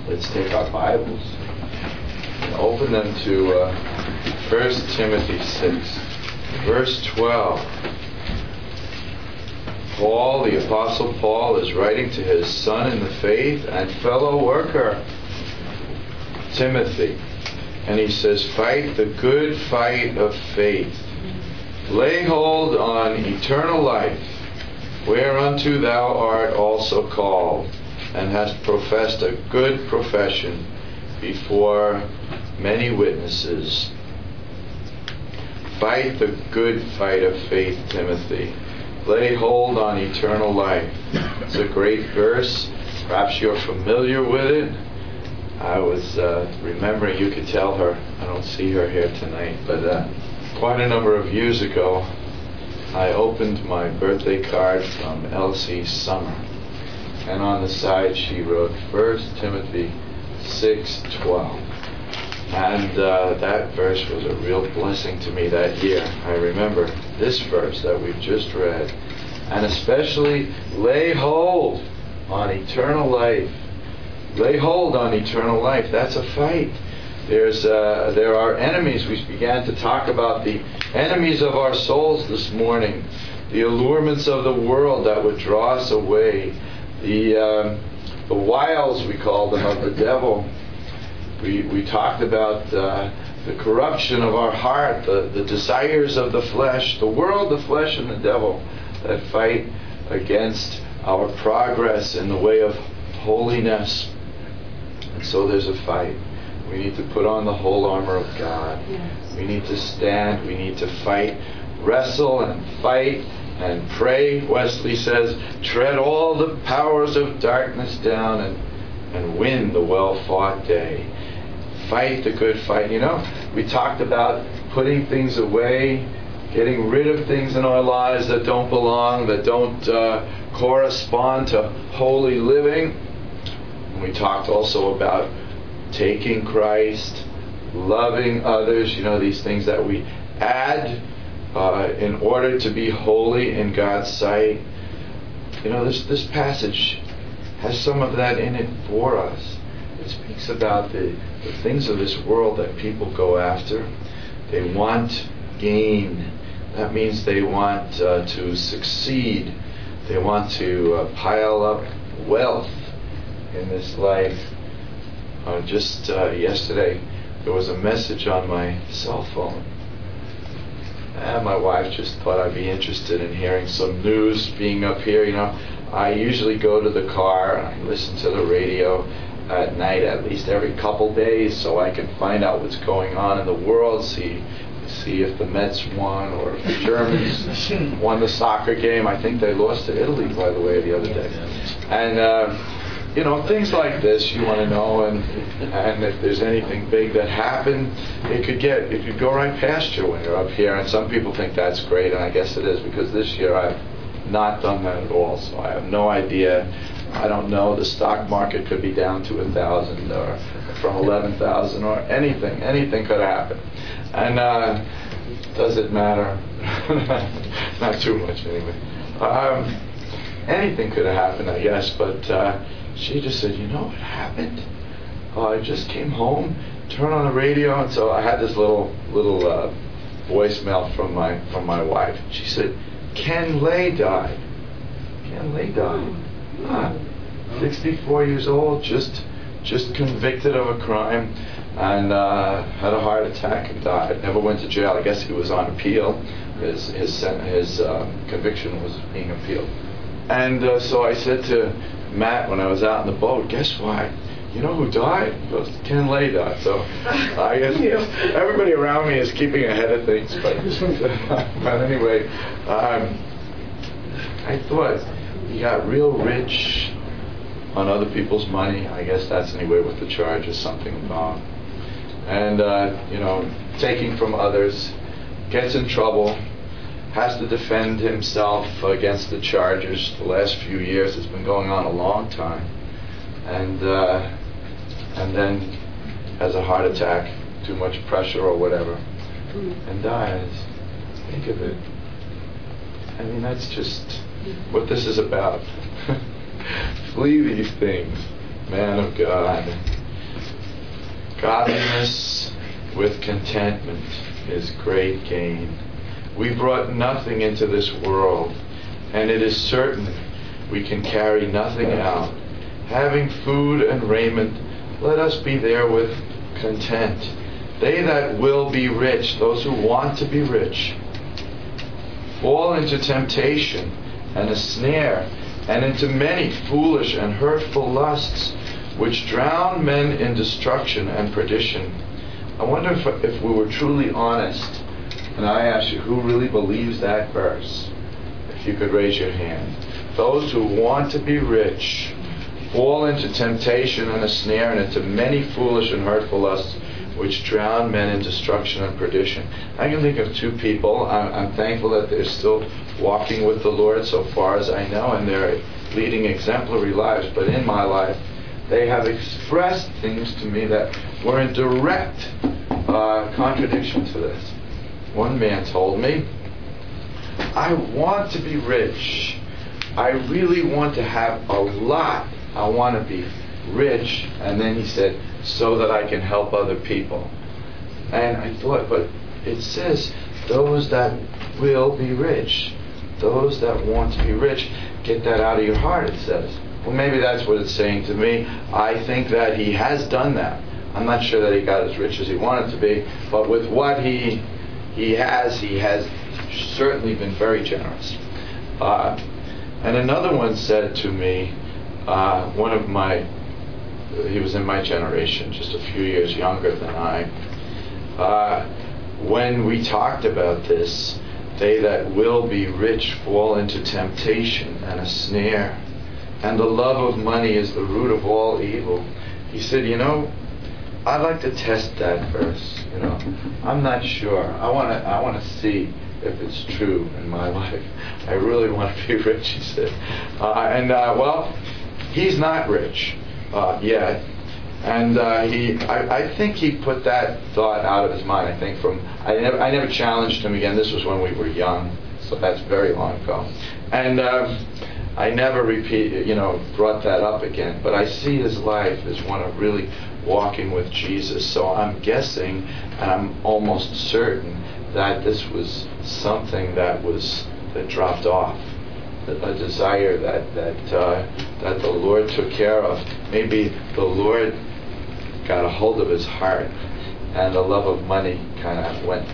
Let's take our Bibles and open them to 1 Timothy 6, verse 12. Paul, the Apostle Paul, is writing to his son in the faith and fellow worker, Timothy. And he says, fight the good fight of faith. Lay hold on eternal life, whereunto thou art also called, and hast professed a good profession before many witnesses. Fight the good fight of faith, Timothy. Lay hold on eternal life. It's a great verse. Perhaps you're familiar with it. I was remembering, you could tell her, I don't see her here tonight, but quite a number of years ago, I opened my birthday card from Elsie Summer. And on the side she wrote 1 Timothy 6:12. And that verse was a real blessing to me that year. I remember this verse that we've just read. And especially, lay hold on eternal life. Lay hold on eternal life. That's a fight. There are enemies. We began to talk about the enemies of our souls this morning. The allurements of the world that would draw us away. The wiles, we call them, of the devil. We talked about the corruption of our heart, the desires of the flesh, the world, the flesh, and the devil that fight against our progress in the way of holiness. And so there's a fight. We need to put on the whole armor of God. Yes. We need to stand. We need to fight, wrestle and fight and pray. Wesley says, tread all the powers of darkness down and win the well-fought day. Fight the good fight. You know, we talked about putting things away, getting rid of things in our lives that don't belong, that don't correspond to holy living. And we talked also about taking Christ, loving others, you know, these things that we add in order to be holy in God's sight. You know, this passage has some of that in it for us. It speaks about the things of this world that people go after. They want gain. That means they want to succeed. They want to pile up wealth in this life. Just yesterday, there was a message on my cell phone. And my wife just thought I'd be interested in hearing some news being up here. You know, I usually go to the car and I listen to the radio at night at least every couple days so I can find out what's going on in the world, see if the Mets won or if the Germans won the soccer game. I think they lost to Italy, by the way, the other day. And you know, things like this you want to know, and if there's anything big that happened, it could go right past you when you're up here. And some people think that's great, and I guess it is, because this year I've not done that at all, so I have no idea. I don't know. The stock market could be down to 1,000 or from 11,000 or anything. Anything could happen. And does it matter? Not too much anyway. Anything could have happened, I guess. But she just said, you know what happened? I just came home, turned on the radio, and so I had this little voicemail from my wife. She said, Ken Lay died. Ken Lay died. 64 years old, just convicted of a crime, and had a heart attack and died. Never went to jail. I guess he was on appeal. His conviction was being appealed. And so I said to Matt when I was out in the boat, guess what? You know who died? He goes, Ken Lay died. So I guess everybody around me is keeping ahead of things. But anyway, I thought, he got real rich on other people's money. I guess that's anyway what the charge is, something wrong. And, you know, taking from others, gets in trouble, has to defend himself against the charges the last few years. It's been going on a long time. And then has a heart attack, too much pressure or whatever, and dies. Think of it. I mean, that's just what this is about. Flee these things, man of God. Godliness with contentment is great gain. We brought nothing into this world, and it is certain we can carry nothing out. Having food and raiment, let us be therewith content. They that will be rich, those who want to be rich, fall into temptation and a snare, and into many foolish and hurtful lusts, which drown men in destruction and perdition. I wonder if we were truly honest, and I ask you, who really believes that verse? If you could raise your hand. Those who want to be rich fall into temptation and a snare, and into many foolish and hurtful lusts, which drown men in destruction and perdition. I can think of two people. I'm thankful that they're still walking with the Lord so far as I know, and they're leading exemplary lives. But in my life, they have expressed things to me that were in direct contradiction to this. One man told me, I want to be rich. I really want to have a lot. I want to be rich. And then he said, so that I can help other people. And I thought, but it says, those that will be rich. Those that want to be rich. Get that out of your heart, it says. Well, maybe that's what it's saying to me. I think that he has done that. I'm not sure that he got as rich as he wanted to be, but with what he has certainly been very generous. And another one said to me, he was in my generation, just a few years younger than I. When we talked about this, they that will be rich fall into temptation and a snare, and the love of money is the root of all evil. He said, I'd like to test that verse. I'm not sure. I want to see if it's true in my life. I really want to be rich, he said. Well, he's not rich yet. And I think he put that thought out of his mind. I think I never challenged him again. This was when we were young, so that's very long ago. And I never brought that up again. But I see his life as one of really walking with Jesus. So I'm guessing, and I'm almost certain, that this was something that dropped off, a desire that the Lord took care of. Maybe the Lord got a hold of his heart, and the love of money kind of went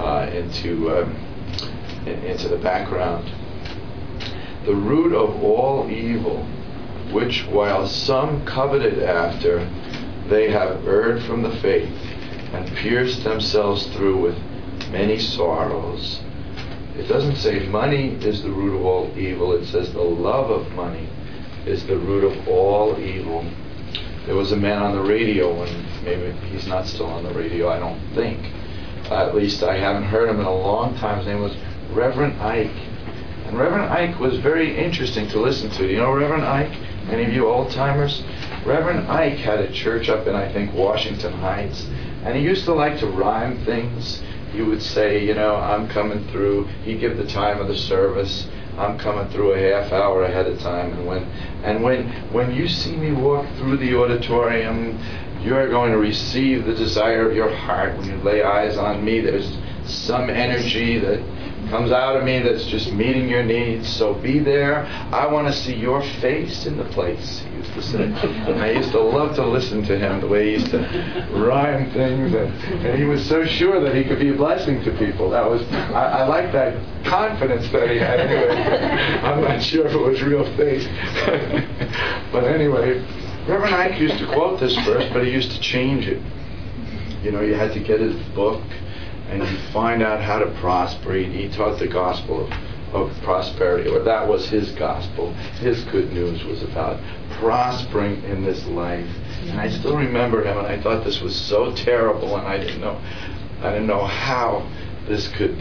into the background. The root of all evil, which while some coveted after, they have erred from the faith, and pierced themselves through with many sorrows. It doesn't say money is the root of all evil. It says the love of money is the root of all evil. There was a man on the radio, and maybe he's not still on the radio, I don't think. At least I haven't heard him in a long time. His name was Reverend Ike. And Reverend Ike was very interesting to listen to. Do you know Reverend Ike? Any of you old-timers? Reverend Ike had a church up in, I think, Washington Heights. And he used to like to rhyme things. He would say, I'm coming through. He'd give the time of the service. I'm coming through a half hour ahead of time. And when you see me walk through the auditorium, you're going to receive the desire of your heart. When you lay eyes on me, there's some energy that comes out of me that's just meeting your needs. So be there. I want to see your face in the place, he used to say. And I used to love to listen to him, the way he used to rhyme things. And he was so sure that he could be a blessing to people. I like that confidence that he had anyway. I'm not sure if it was real faith. But anyway, Reverend Ike used to quote this verse, but he used to change it. You had to get his book, and you find out how to prosper. He taught the gospel of prosperity, or that was his gospel. His good news was about prospering in this life. And I still remember him, and I thought this was so terrible, and I didn't know how this could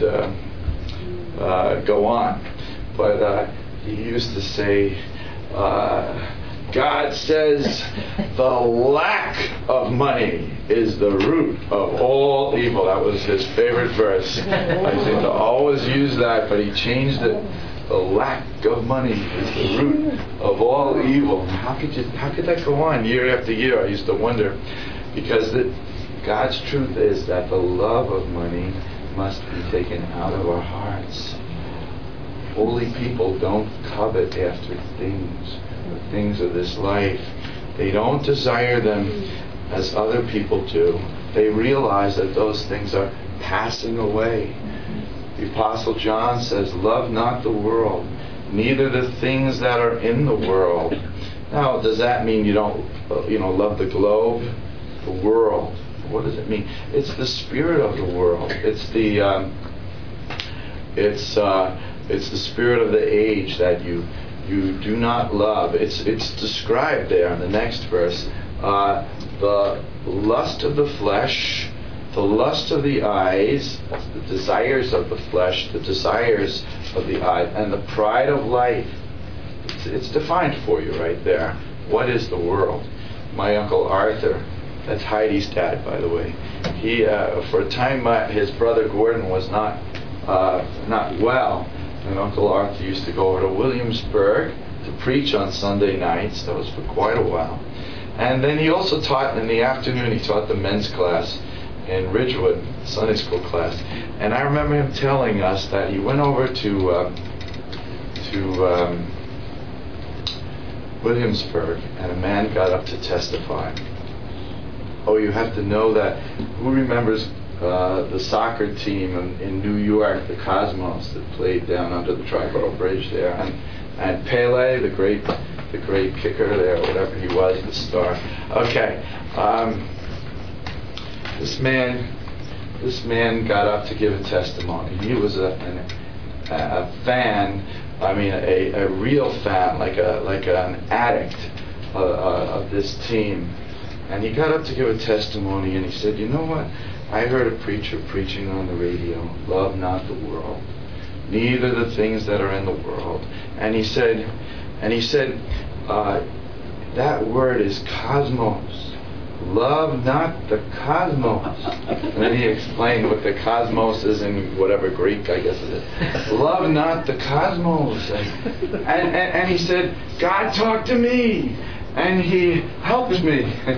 go on. But he used to say, God says the lack of money is the root of all evil. That was his favorite verse. I seem to always use that, but he changed it. The lack of money is the root of all evil. How could that go on year after year? I used to wonder, because God's truth is that the love of money must be taken out of our hearts. Holy people don't covet after things, the things of this life. They don't desire them as other people do. They realize that those things are passing away. The Apostle John says, love not the world, neither the things that are in the world. Now, does that mean you don't, love the globe, the world? What does it mean? It's the spirit of the world. It's the spirit of the age that you do not love. It's described there in the next verse. The lust of the flesh, the lust of the eyes, the desires of the flesh, the desires of the eyes, and the pride of life. It's defined for you right there. What is the world? My Uncle Arthur, that's Heidi's dad, by the way. He, for a time, his brother Gordon was not well, and Uncle Arthur used to go over to Williamsburg to preach on Sunday nights. That was for quite a while. And then he also taught in the afternoon. He taught the men's class in Ridgewood, Sunday school class. And I remember him telling us that he went over to Williamsburg, and a man got up to testify. Oh, you have to know that. Who remembers the soccer team in New York, the Cosmos, that played down under the Triborough Bridge there, and Pele, the great kicker there, whatever he was, the star. Okay, this man got up to give a testimony. He was a fan. I mean, a real fan, like an addict of this team. And he got up to give a testimony, and he said, "You know what? I heard a preacher preaching on the radio, love not the world, neither the things that are in the world." And he said, that word is cosmos. Love not the cosmos. And then he explained what the cosmos is in whatever Greek, I guess it is. Love not the cosmos. And he said, God talked to me. And he helped me.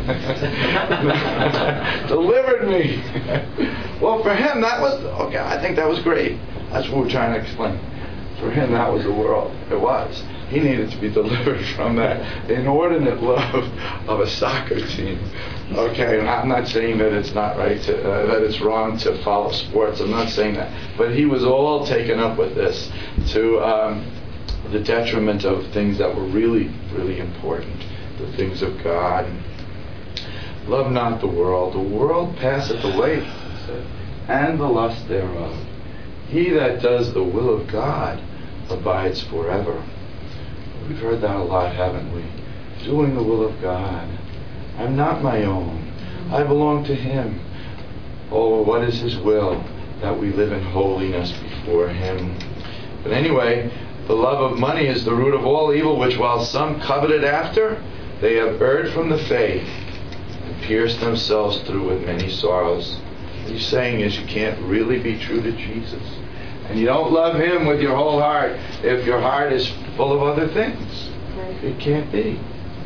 Delivered me. Well, for him, that was, okay, I think that was great. That's what we're trying to explain. For him, that was the world. It was. He needed to be delivered from that inordinate love of a soccer team. Okay, and I'm not saying that it's not right to, that it's wrong to follow sports. I'm not saying that. But he was all taken up with this to the detriment of things that were really, really important. The things of God. Love not the world. The world passeth away, he said, and the lust thereof. He that does the will of God abides forever. We've heard that a lot, haven't we? Doing the will of God. I'm not my own. I belong to Him. Oh, what is His will? That we live in holiness before Him. But anyway, the love of money is the root of all evil, which while some coveted after, they have erred from the faith and pierced themselves through with many sorrows. What he's saying is you can't really be true to Jesus. And you don't love Him with your whole heart if your heart is full of other things. It can't be.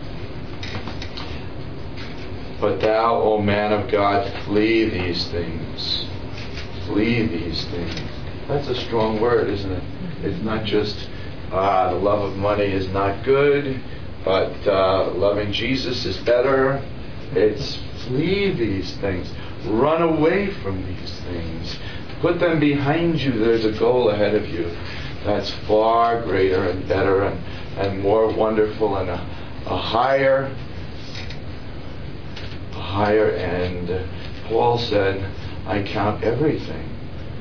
But thou, O man of God, flee these things. Flee these things. That's a strong word, isn't it? It's not just the love of money is not good, but loving Jesus is better. It's flee these things. Run away from these things. Put them behind you. There's a goal ahead of you that's far greater and better and more wonderful and a higher end. Paul said, I count everything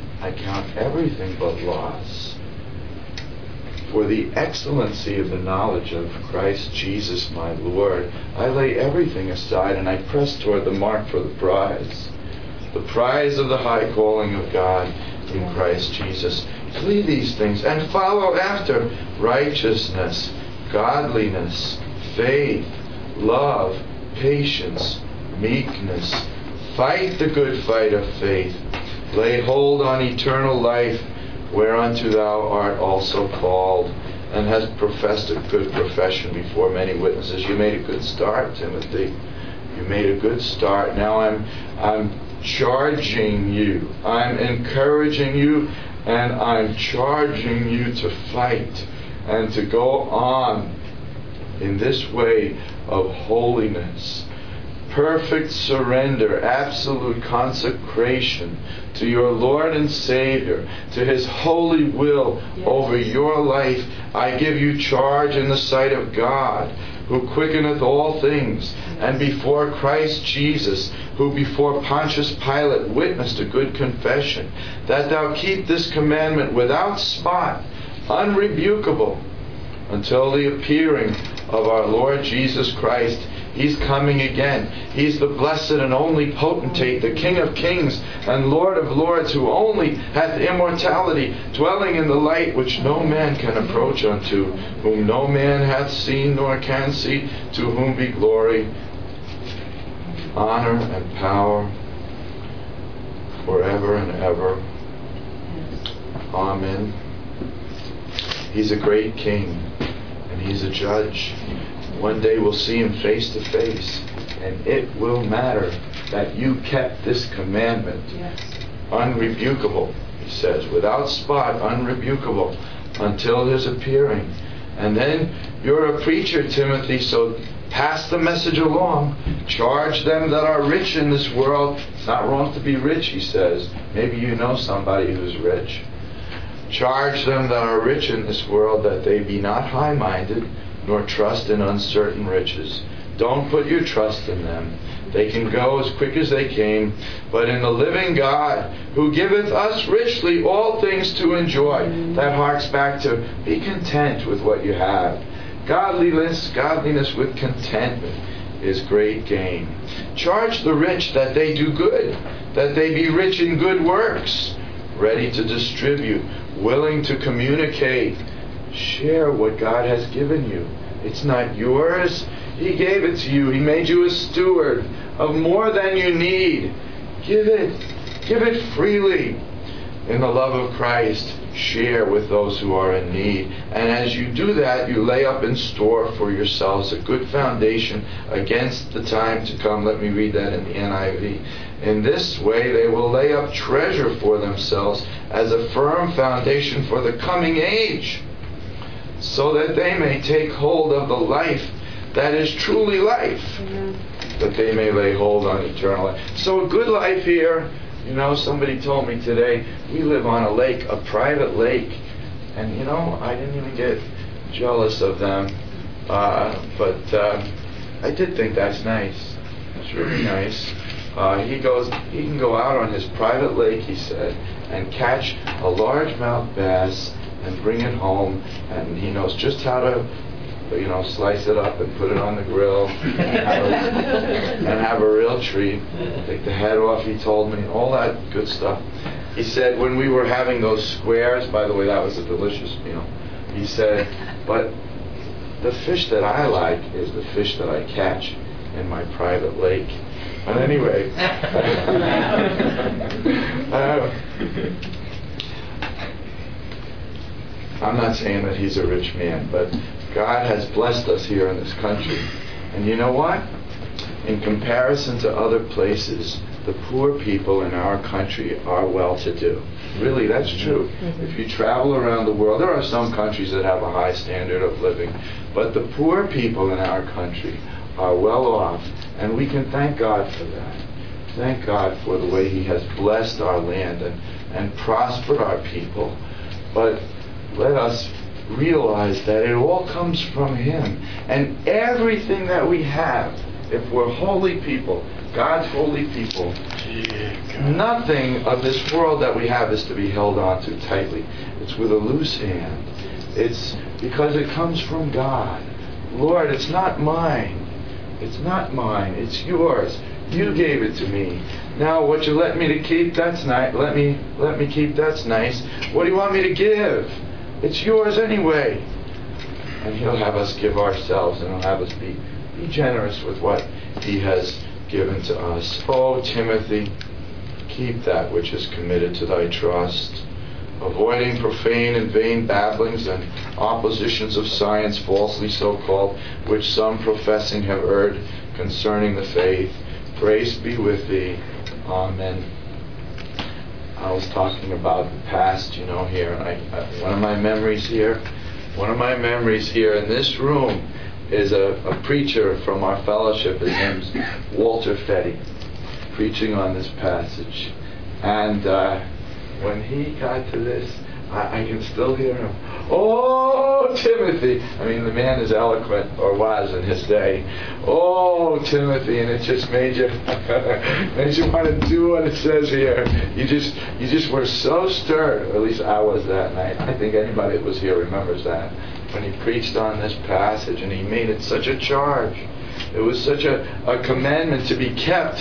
but loss for the excellency of the knowledge of Christ Jesus my Lord. I lay everything aside and I press toward the mark for the prize of the high calling of God in Christ Jesus. Flee these things and follow after righteousness, godliness, faith, love, patience, meekness. Fight the good fight of faith. Lay hold on eternal life, whereunto thou art also called, and hast professed a good profession before many witnesses. You made a good start, Timothy. You made a good start. Now I'm charging you. I'm encouraging you, and I'm charging you to fight and to go on in this way of holiness. Perfect surrender, absolute consecration to your Lord and Savior, to His holy will over your life. I give you charge in the sight of God, who quickeneth all things, and before Christ Jesus, who before Pontius Pilate witnessed a good confession, that thou keep this commandment without spot, unrebukable, until the appearing of our Lord Jesus Christ. He's coming again. He's the blessed and only potentate, the King of kings and Lord of lords, who only hath immortality, dwelling in the light which no man can approach unto, whom no man hath seen nor can see, to whom be glory, honor, and power forever and ever. Amen. He's a great King, and He's a judge. One day we'll see Him face to face, and it will matter that you kept this commandment. Unrebukable, He says, without spot, unrebukable, until His appearing. And then you're a preacher, Timothy, so pass the message along. Charge them that are rich in this world. It's not wrong to be rich, he says. Maybe you know somebody who's rich. Charge them that are rich in this world, that they be not high-minded, nor trust in uncertain riches. Don't put your trust in them. They can go as quick as they came, but in the living God, who giveth us richly all things to enjoy. That harks back to be content with what you have. Godliness with contentment is great gain. Charge the rich that they do good, that they be rich in good works, ready to distribute, willing to communicate. Share what God has given you. It's not yours. He gave it to you. He made you a steward of more than you need. Give it. Give it freely. In the love of Christ, share with those who are in need. And as you do that, you lay up in store for yourselves a good foundation against the time to come. Let me read that in the NIV. In this way, they will lay up treasure for themselves as a firm foundation for the coming age, so that they may take hold of the life that is truly life, that they may lay hold on eternal life. So a good life here, you know, somebody told me today, we live on a lake, a private lake, and you know, I didn't even get jealous of them, but I did think that's nice. It's really nice. He can go out on his private lake, he said, and catch a largemouth bass and bring it home, and he knows just how to, you know, slice it up and put it on the grill and have a real treat. Take the head off, he told me, all that good stuff. He said when we were having those squares, by the way, that was a delicious meal. He said, but the fish that I like is the fish that I catch in my private lake. But anyway, I'm not saying that he's a rich man, but God has blessed us here in this country. And you know what? In comparison to other places, the poor people in our country are well-to-do. Really, that's true. If you travel around the world, there are some countries that have a high standard of living, but the poor people in our country are well off, and we can thank God for that. Thank God for the way He has blessed our land and prospered our people. But let us realize that it all comes from Him. And everything that we have, if we're holy people, God's holy people, nothing of this world that we have is to be held on to tightly. It's with a loose hand. It's because it comes from God. Lord, it's not mine. It's not mine. It's yours. You gave it to me. Now, what you let me to keep, that's nice. Let me keep, that's nice. What do you want me to give? It's yours anyway. And He'll have us give ourselves, and He'll have us be generous with what He has given to us. Oh, Timothy, keep that which is committed to thy trust. avoiding profane and vain babblings and oppositions of science, falsely so called, which some professing have erred concerning the faith. Grace be with thee. Amen. I was talking about the past, here, and one of my memories here in this room is a preacher from our fellowship. His name's Walter Fetty, preaching on this passage. And when he got to this, I can still hear him. Oh, Timothy! I mean, the man is eloquent, or was in his day. Oh, Timothy! And it just made you want to do what it says here. You just were so stirred. Or at least I was that night. I think anybody that was here remembers that when he preached on this passage, and he made it such a charge. It was such a commandment to be kept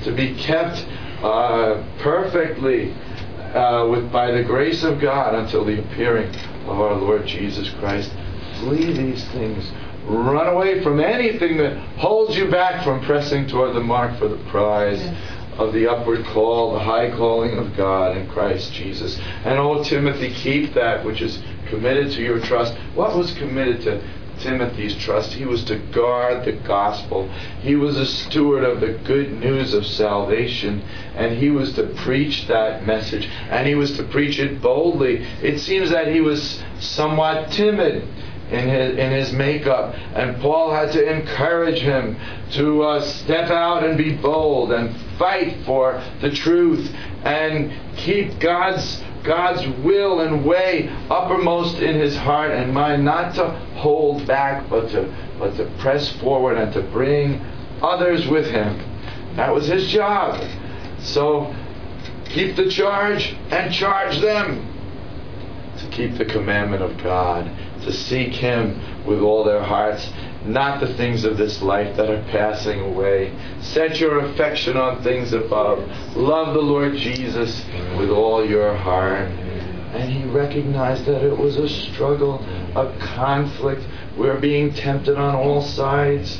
perfectly. By the grace of God until the appearing of our Lord Jesus Christ. Flee these things. Run away from anything that holds you back from pressing toward the mark for the prize of the upward call, the high calling of God in Christ Jesus. And oh, Timothy, keep that which is committed to your trust. What was committed to Timothy's trust? He was to guard the gospel. He was a steward of the good news of salvation, and he was to preach that message, and he was to preach it boldly. It seems that he was somewhat timid in his makeup, and Paul had to encourage him to step out and be bold and fight for the truth and keep God's will and way uppermost in his heart and mind, not to hold back, but to press forward and to bring others with him. That was his job. So keep the charge and charge them to keep the commandment of God, to seek him with all their hearts, not the things of this life that are passing away. Set your affection on things above. Love the Lord Jesus with all your heart. And he recognized that it was a struggle, a conflict. We're being tempted on all sides.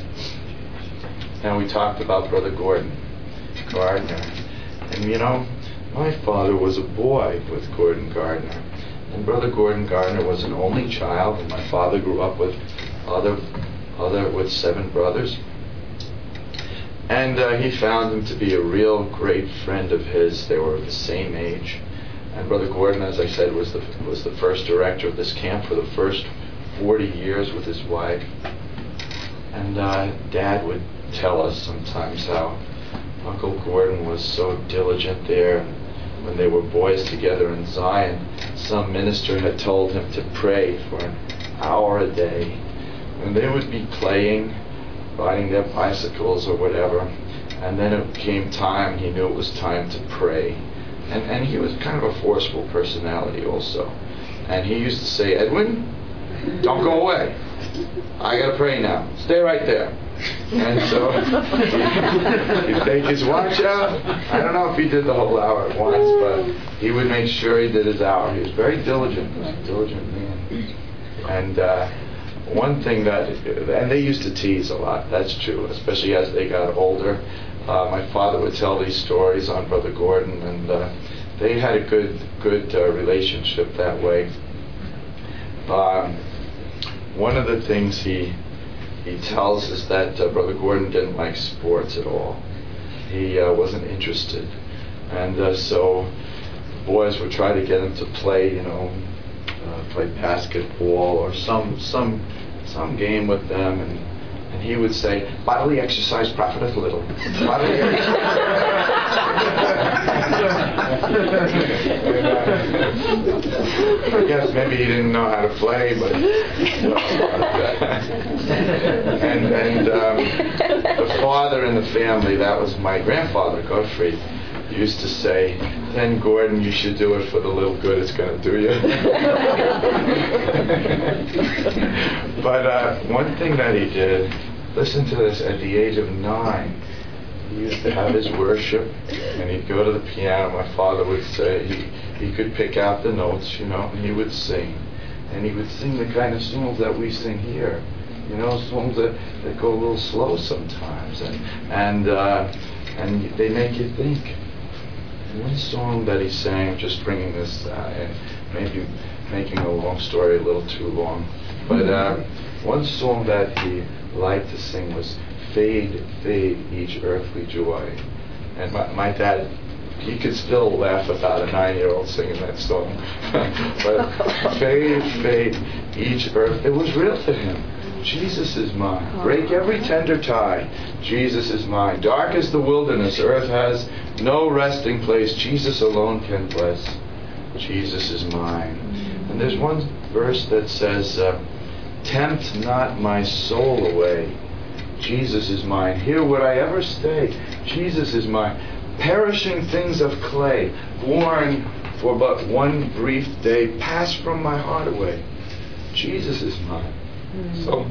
Now we talked about Brother Gordon Gardner. And my father was a boy with Gordon Gardner. And Brother Gordon Gardner was an only child, and my father grew up with with 7 brothers. And he found him to be a real great friend of his. They were the same age. And Brother Gordon, as I said, was the first director of this camp for the first 40 years with his wife. And Dad would tell us sometimes how Uncle Gordon was so diligent there. When they were boys together in Zion, some minister had told him to pray for an hour a day. And they would be playing, riding their bicycles or whatever. And then it came time, he knew it was time to pray. And he was kind of a forceful personality also. And he used to say, Edwin, don't go away. I got to pray now. Stay right there. And so he'd take his watch out. I don't know if he did the whole hour at once, but he would make sure he did his hour. He was very diligent. He was a diligent man. And one thing and they used to tease a lot, that's true, especially as they got older. My father would tell these stories on Brother Gordon, and they had a good relationship that way. One of the things he tells us that Brother Gordon didn't like sports at all. He wasn't interested. And so the boys would try to get him to play, play basketball or some game with them, and he would say, bodily exercise profiteth little. Bodily I guess maybe he didn't know how to play, but and the father in the family, that was my grandfather, Gottfried, used to say, then Gordon, you should do it for the little good it's going to do you. But one thing that he did, listen to this, at the age of 9, he used to have his worship, and he'd go to the piano. My father would say he could pick out the notes, and he would sing. And he would sing the kind of songs that we sing here, songs that go a little slow sometimes, and they make you think. One song that he sang, just bringing this in, maybe making a long story a little too long. But one song that he liked to sing was "Fade, Fade, Each Earthly Joy." And my dad, he could still laugh about a 9-year-old singing that song. But fade, fade, each earth. It was real to him. Jesus is mine. Break every tender tie. Jesus is mine. Dark as the wilderness, earth has no resting place. Jesus alone can bless. Jesus is mine. And there's one verse that says, tempt not my soul away. Jesus is mine. Here would I ever stay. Jesus is mine. Perishing things of clay, born for but one brief day, pass from my heart away. Jesus is mine. So,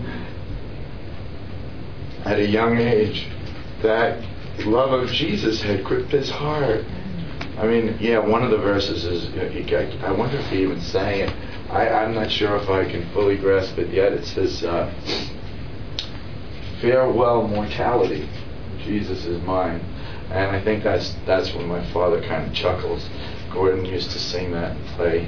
at a young age, that love of Jesus had gripped his heart. I mean, yeah, one of the verses is, I wonder if he even sang it. I'm not sure if I can fully grasp it yet. It says, farewell mortality, Jesus is mine. And I think that's when my father kind of chuckles. Gordon used to sing that and play.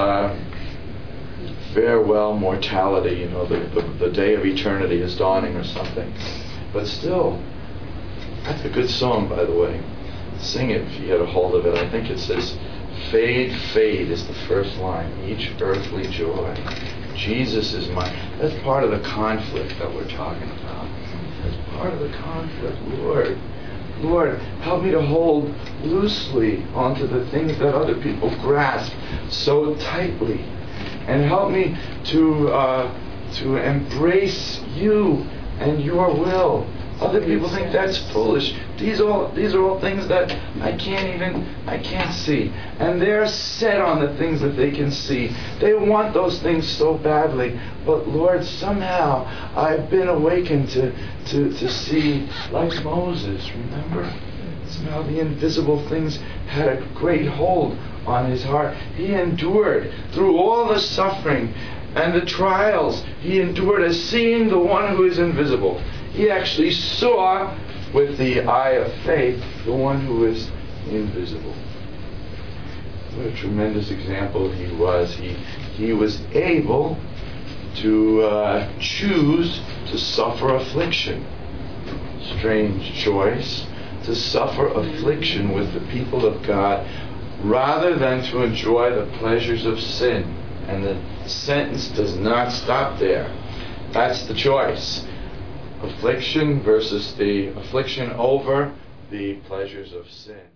Farewell mortality, the day of eternity is dawning or something. But still, that's a good song, by the way. Sing it if you get a hold of it. I think it says, fade, fade is the first line. Each earthly joy. Jesus is mine. That's part of the conflict that we're talking about. That's part of the conflict. Lord, help me to hold loosely onto the things that other people grasp so tightly. And help me to embrace you and your will. Other people think that's foolish. These are all things that I can't see. And they're set on the things that they can see. They want those things so badly. But Lord, somehow I've been awakened to see like Moses, remember? Somehow the invisible things had a great hold on his heart. He endured through all the suffering and the trials. He endured as seeing the one who is invisible. He actually saw with the eye of faith the one who is invisible. What a tremendous example he was. He was able to choose to suffer affliction. Strange choice. To suffer affliction with the people of God rather than to enjoy the pleasures of sin. And the sentence does not stop there. That's the choice. Affliction versus the affliction over the pleasures of sin.